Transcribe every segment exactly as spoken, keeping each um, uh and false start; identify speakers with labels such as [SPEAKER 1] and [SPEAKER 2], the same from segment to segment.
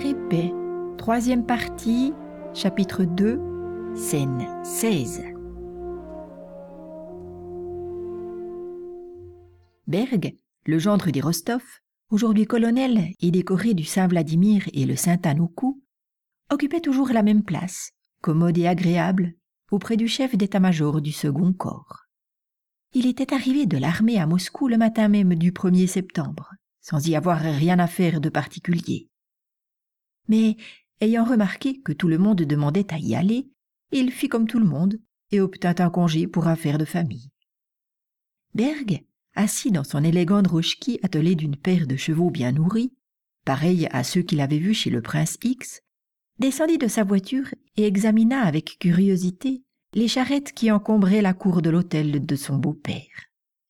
[SPEAKER 1] Guerre et paix, troisième partie, chapitre deux, scène seize. Berg, le gendre des Rostov, aujourd'hui colonel et décoré du Saint-Vladimir et le Sainte-Anne au cou, occupait toujours la même place, commode et agréable, auprès du chef d'état-major du second corps. Il était arrivé de l'armée à Moscou le matin même du premier septembre, sans y avoir rien à faire de particulier. Mais, ayant remarqué que tout le monde demandait à y aller, il fit comme tout le monde et obtint un congé pour affaires de famille. Berg, assis dans son élégant drochki attelé d'une paire de chevaux bien nourris, pareil à ceux qu'il avait vus chez le prince X, descendit de sa voiture et examina avec curiosité les charrettes qui encombraient la cour de l'hôtel de son beau-père.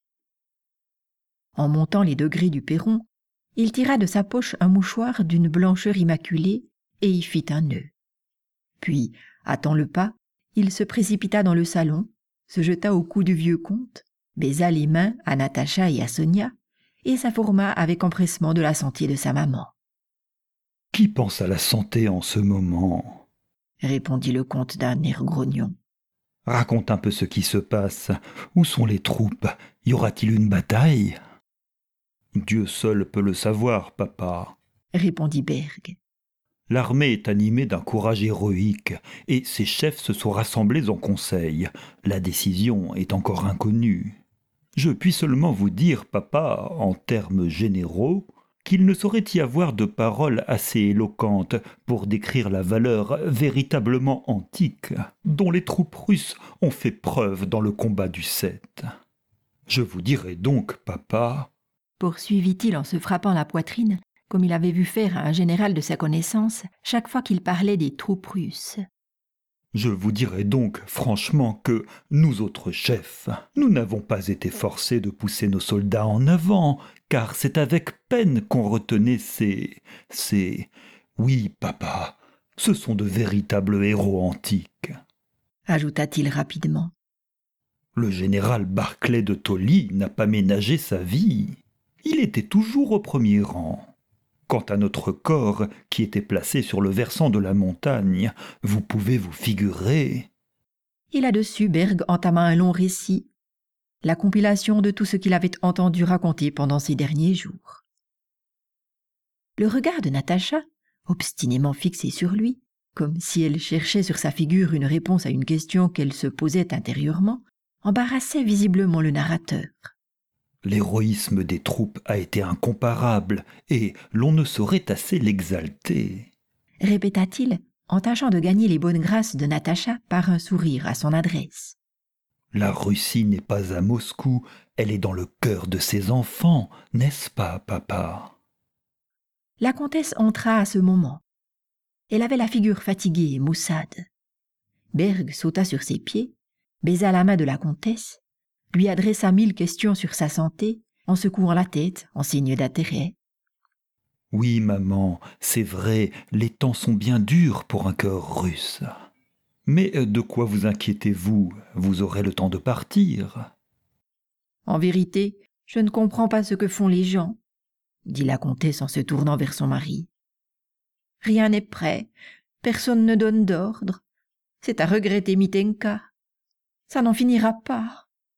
[SPEAKER 1] En montant les degrés du perron, il tira de sa poche un mouchoir d'une blancheur immaculée et y fit un nœud. Puis, hâtant le pas, il se précipita dans le salon, se jeta au cou du vieux comte, baisa les mains à Natacha et à Sonia, et s'informa avec empressement de la santé de sa maman.
[SPEAKER 2] « Qui pense à la santé en ce moment ?»
[SPEAKER 1] répondit le comte d'un air grognon.
[SPEAKER 2] « Raconte un peu ce qui se passe. Où sont les troupes? Y aura-t-il une bataille ?»« Dieu seul peut le savoir, papa, »
[SPEAKER 1] répondit Berg.
[SPEAKER 2] « L'armée est animée d'un courage héroïque, et ses chefs se sont rassemblés en conseil. La décision est encore inconnue. Je puis seulement vous dire, papa, en termes généraux, qu'il ne saurait y avoir de paroles assez éloquentes pour décrire la valeur véritablement antique dont les troupes russes ont fait preuve dans le combat du sept. Je vous dirai donc, papa,
[SPEAKER 1] poursuivit-il en se frappant la poitrine, comme il avait vu faire à un général de sa connaissance chaque fois qu'il parlait des troupes russes.
[SPEAKER 2] Je vous dirai donc franchement que, nous autres chefs, nous n'avons pas été forcés de pousser nos soldats en avant, car c'est avec peine qu'on retenait ces... ces... Oui, papa, ce sont de véritables héros antiques,
[SPEAKER 1] ajouta-t-il rapidement.
[SPEAKER 2] Le général Barclay de Tolly n'a pas ménagé sa vie. Il était toujours au premier rang. Quant à notre corps, qui était placé sur le versant de la montagne, vous pouvez vous figurer...
[SPEAKER 1] Et là-dessus, Berg entama un long récit, la compilation de tout ce qu'il avait entendu raconter pendant ces derniers jours. Le regard de Natacha, obstinément fixé sur lui, comme si elle cherchait sur sa figure une réponse à une question qu'elle se posait intérieurement, embarrassait visiblement le narrateur.
[SPEAKER 2] L'héroïsme des troupes a été incomparable, et l'on ne saurait assez l'exalter,
[SPEAKER 1] répéta-t-il, en tâchant de gagner les bonnes grâces de Natacha par un sourire à son adresse.
[SPEAKER 2] La Russie n'est pas à Moscou, elle est dans le cœur de ses enfants, n'est-ce pas, papa?
[SPEAKER 1] La comtesse entra à ce moment. Elle avait la figure fatiguée et maussade. Berg sauta sur ses pieds, baisa la main de la comtesse, lui adressa mille questions sur sa santé, en secouant la tête en signe d'intérêt.
[SPEAKER 2] « Oui, maman, c'est vrai, les temps sont bien durs pour un cœur russe. Mais de quoi vous inquiétez-vous? Vous aurez le temps de partir. »«
[SPEAKER 1] En vérité, je ne comprends pas ce que font les gens, » dit la comtesse en se tournant vers son mari. « Rien n'est prêt, personne ne donne d'ordre. C'est à regretter Mitenka. Ça n'en finira pas. »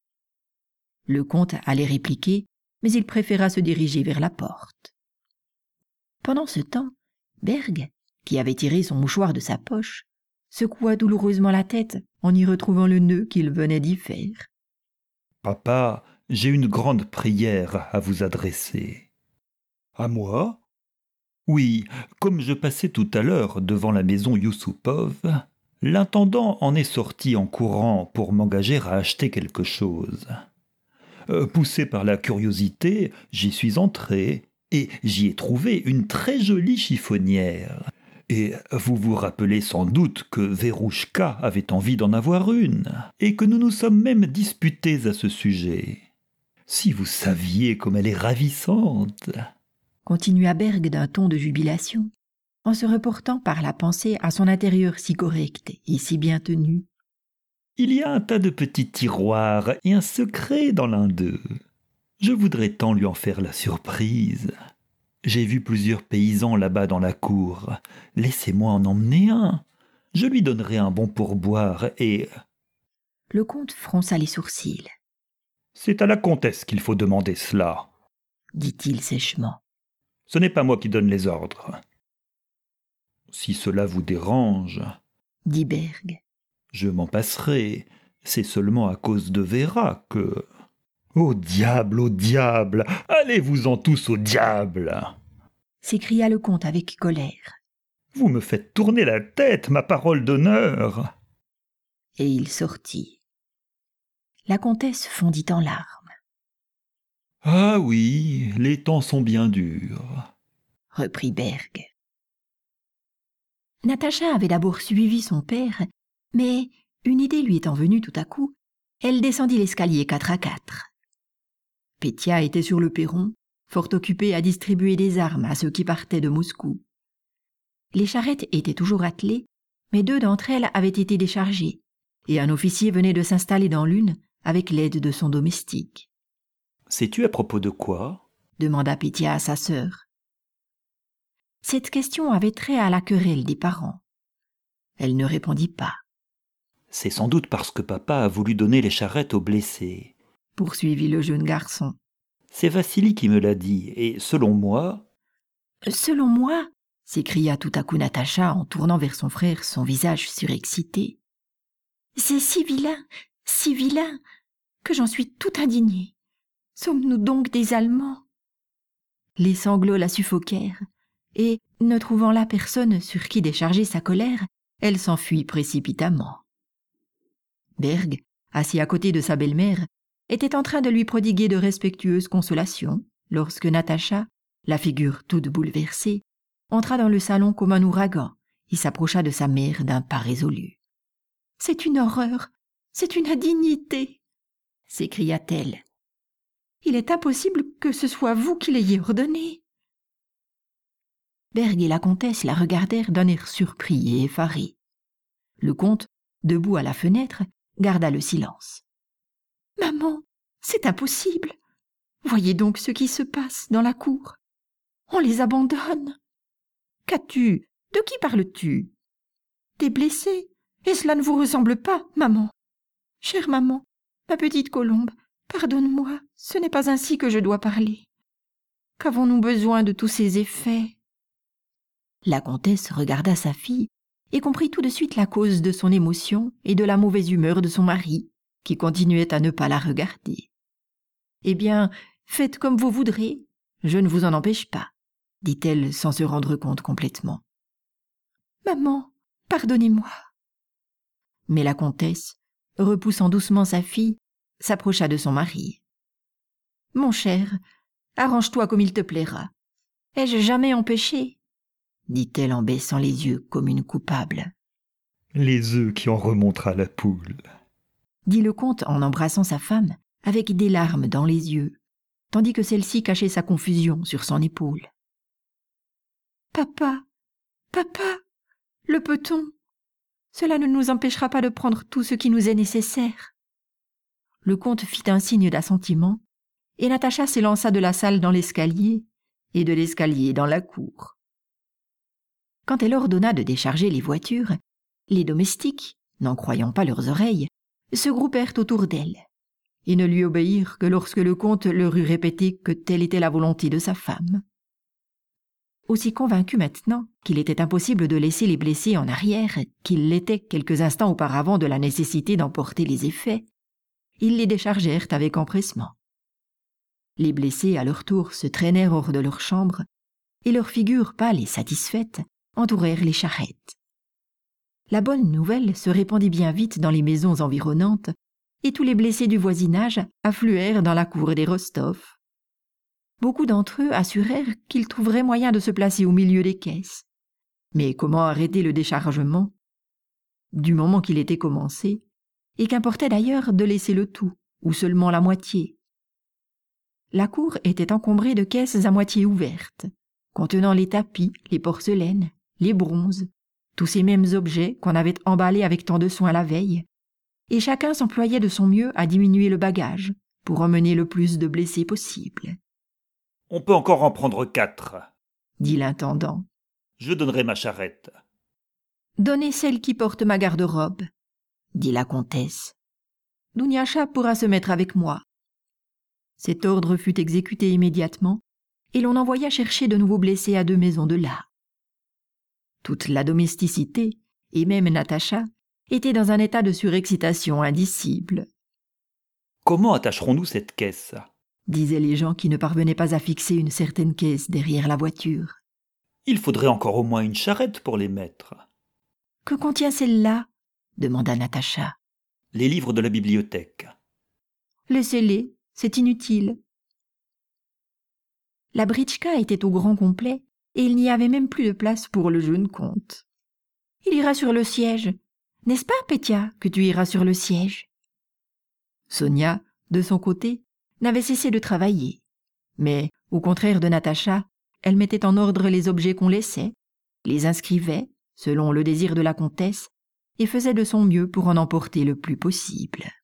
[SPEAKER 1] Le comte allait répliquer, mais il préféra se diriger vers la porte. Pendant ce temps, Berg, qui avait tiré son mouchoir de sa poche, secoua douloureusement la tête en y retrouvant le nœud qu'il venait d'y faire.
[SPEAKER 2] « Papa, j'ai une grande prière à vous adresser. »« À moi ?»« Oui, comme je passais tout à l'heure devant la maison Yusupov, l'intendant en est sorti en courant pour m'engager à acheter quelque chose. » Euh, poussé par la curiosité, j'y suis entré et j'y ai trouvé une très jolie chiffonnière. Et vous vous rappelez sans doute que Verouchka avait envie d'en avoir une et que nous nous sommes même disputés à ce sujet. Si vous saviez comme elle est ravissante,
[SPEAKER 1] continua Berg d'un ton de jubilation, en se reportant par la pensée à son intérieur si correct et si bien tenu.
[SPEAKER 2] Il y a un tas de petits tiroirs et un secret dans l'un d'eux. Je voudrais tant lui en faire la surprise. J'ai vu plusieurs paysans là-bas dans la cour. Laissez-moi en emmener un. Je lui donnerai un bon pourboire et...
[SPEAKER 1] Le comte fronça les sourcils.
[SPEAKER 2] C'est à la comtesse qu'il faut demander cela,
[SPEAKER 1] dit-il sèchement.
[SPEAKER 2] Ce n'est pas moi qui donne les ordres. Si cela vous dérange,
[SPEAKER 1] dit Berg,
[SPEAKER 2] je m'en passerai. C'est seulement à cause de Vera que... Au diable, au diable! Allez-vous-en tous au diable!
[SPEAKER 1] s'écria le comte avec colère.
[SPEAKER 2] Vous me faites tourner la tête, ma parole d'honneur!
[SPEAKER 1] Et il sortit. La comtesse fondit en larmes.
[SPEAKER 2] Ah oui, les temps sont bien durs,
[SPEAKER 1] reprit Berg. Natacha avait d'abord suivi son père, mais une idée lui étant venue tout à coup, elle descendit l'escalier quatre à quatre. Pétia était sur le perron, fort occupée à distribuer des armes à ceux qui partaient de Moscou. Les charrettes étaient toujours attelées, mais deux d'entre elles avaient été déchargées, et un officier venait de s'installer dans l'une avec l'aide de son domestique.
[SPEAKER 2] « Sais-tu à propos de quoi ?»
[SPEAKER 1] demanda Pétia à sa sœur. Cette question avait trait à la querelle des parents. Elle ne répondit pas.
[SPEAKER 2] « C'est sans doute parce que papa a voulu donner les charrettes aux blessés, »
[SPEAKER 1] poursuivit le jeune garçon.
[SPEAKER 2] « C'est Vassili qui me l'a dit, et selon moi... »
[SPEAKER 1] « Selon moi » s'écria tout à coup Natacha en tournant vers son frère son visage surexcité. « C'est si vilain, si vilain, que j'en suis tout indignée. Sommes-nous donc des Allemands ?» Les sanglots la suffoquèrent, et, ne trouvant là personne sur qui décharger sa colère, elle s'enfuit précipitamment. Berg, assis à côté de sa belle-mère, était en train de lui prodiguer de respectueuses consolations, lorsque Natacha, la figure toute bouleversée, entra dans le salon comme un ouragan et s'approcha de sa mère d'un pas résolu. « C'est une horreur, c'est une indignité !» s'écria-t-elle. « Il est impossible que ce soit vous qui l'ayez ordonné !» Berg et la comtesse la regardèrent d'un air surpris et effaré. Le comte, debout à la fenêtre, garda le silence. « Maman, c'est impossible. Voyez donc ce qui se passe dans la cour. On les abandonne. »« Qu'as-tu ? De qui parles-tu ? » ?»« Des blessés. Et cela ne vous ressemble pas, maman. Chère maman, ma petite Colombe, pardonne-moi, ce n'est pas ainsi que je dois parler. Qu'avons-nous besoin de tous ces effets ?» La comtesse regarda sa fille et comprit tout de suite la cause de son émotion et de la mauvaise humeur de son mari, qui continuait à ne pas la regarder. « Eh bien, faites comme vous voudrez, je ne vous en empêche pas, » dit-elle sans se rendre compte complètement. « Maman, pardonnez-moi. » Mais la comtesse, repoussant doucement sa fille, s'approcha de son mari. « Mon cher, arrange-toi comme il te plaira. Ai-je jamais empêché ?» dit-elle en baissant les yeux comme une coupable.
[SPEAKER 2] « Les œufs qui en remontent à la poule, »
[SPEAKER 1] dit le comte en embrassant sa femme avec des larmes dans les yeux, tandis que celle-ci cachait sa confusion sur son épaule. « Papa, papa, le peut-on ? Cela ne nous empêchera pas de prendre tout ce qui nous est nécessaire. » Le comte fit un signe d'assentiment, et Natacha s'élança de la salle dans l'escalier, et de l'escalier dans la cour. Quand elle ordonna de décharger les voitures, les domestiques, n'en croyant pas leurs oreilles, se groupèrent autour d'elle, et ne lui obéirent que lorsque le comte leur eut répété que telle était la volonté de sa femme. Aussi convaincu maintenant qu'il était impossible de laisser les blessés en arrière, qu'il l'était quelques instants auparavant de la nécessité d'emporter les effets, ils les déchargèrent avec empressement. Les blessés, à leur tour, se traînèrent hors de leur chambre, et leurs figures pâles et satisfaites entourèrent les charrettes. La bonne nouvelle se répandit bien vite dans les maisons environnantes, et tous les blessés du voisinage affluèrent dans la cour des Rostov. Beaucoup d'entre eux assurèrent qu'ils trouveraient moyen de se placer au milieu des caisses. Mais comment arrêter le déchargement, du moment qu'il était commencé, et qu'importait d'ailleurs de laisser le tout, ou seulement la moitié? La cour était encombrée de caisses à moitié ouvertes, contenant les tapis, les porcelaines, les bronzes, tous ces mêmes objets qu'on avait emballés avec tant de soin la veille, et chacun s'employait de son mieux à diminuer le bagage pour emmener le plus de blessés possible.
[SPEAKER 2] « On peut encore en prendre quatre, »
[SPEAKER 1] dit l'intendant.
[SPEAKER 2] Je donnerai ma charrette.
[SPEAKER 1] Donnez celle qui porte ma garde-robe, dit la comtesse. Dunyasha pourra se mettre avec moi. Cet ordre fut exécuté immédiatement, et l'on envoya chercher de nouveaux blessés à deux maisons de là. Toute la domesticité, et même Natacha, était dans un état de surexcitation indicible.
[SPEAKER 2] Comment attacherons-nous cette caisse ?
[SPEAKER 1] Disaient les gens qui ne parvenaient pas à fixer une certaine caisse derrière la voiture.
[SPEAKER 2] Il faudrait encore au moins une charrette pour les mettre.
[SPEAKER 1] Que contient celle-là ? demanda Natacha.
[SPEAKER 2] Les livres de la bibliothèque.
[SPEAKER 1] Laissez-les, c'est inutile. La britchka était au grand complet, et il n'y avait même plus de place pour le jeune comte. Il ira sur le siège. N'est-ce pas, Pétia, que tu iras sur le siège ? Sonia, de son côté, n'avait cessé de travailler. Mais, au contraire de Natacha, elle mettait en ordre les objets qu'on laissait, les inscrivait, selon le désir de la comtesse, et faisait de son mieux pour en emporter le plus possible.